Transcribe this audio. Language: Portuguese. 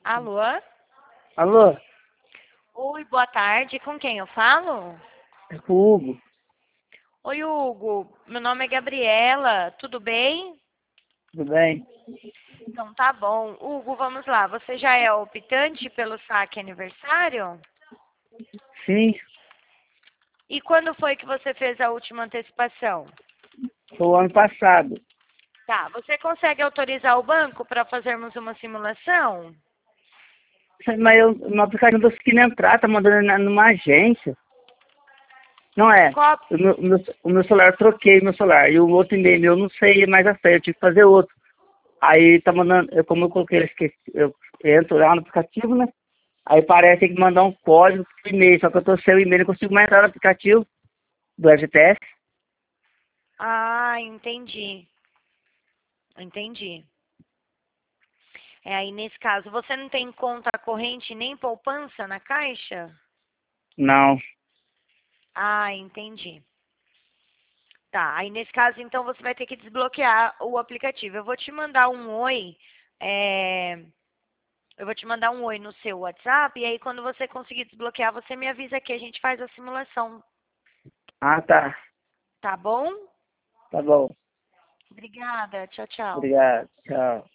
Alô? Alô, Oi, boa tarde. Com quem eu falo? é com o Hugo. Oi, Hugo. Meu nome é Gabriela. Tudo bem? Tudo bem? Então tá bom. Hugo, vamos lá. Você já é optante pelo saque aniversário? Sim, E quando foi que você fez a última antecipação? foi o ano passado. Tá. Você consegue autorizar o banco para fazermos uma simulação? Mas eu no aplicativo não tô conseguindo entrar, tá mandando numa agência. Não é? Qual... O meu celular, eu troquei meu celular. E o outro e-mail meu, eu não sei mais a senha, eu tive que fazer outro. Aí tá mandando, como eu coloquei, eu entro lá no aplicativo, né? Aí parece que tem que mandar um código pro e-mail, só que eu tô sem o e-mail, não consigo mais entrar no aplicativo do FGTS. Ah, entendi. Entendi. Aí nesse caso, você não tem conta corrente nem poupança na Caixa? Não. Ah, entendi. Tá, aí nesse caso, então, você vai ter que desbloquear o aplicativo. Eu vou te mandar um oi, é, eu vou te mandar um oi no seu WhatsApp, e aí quando você conseguir desbloquear, você me avisa que a gente faz a simulação, Ah, tá. tá bom? Tá bom. Obrigada, tchau, tchau. Obrigado. Tchau.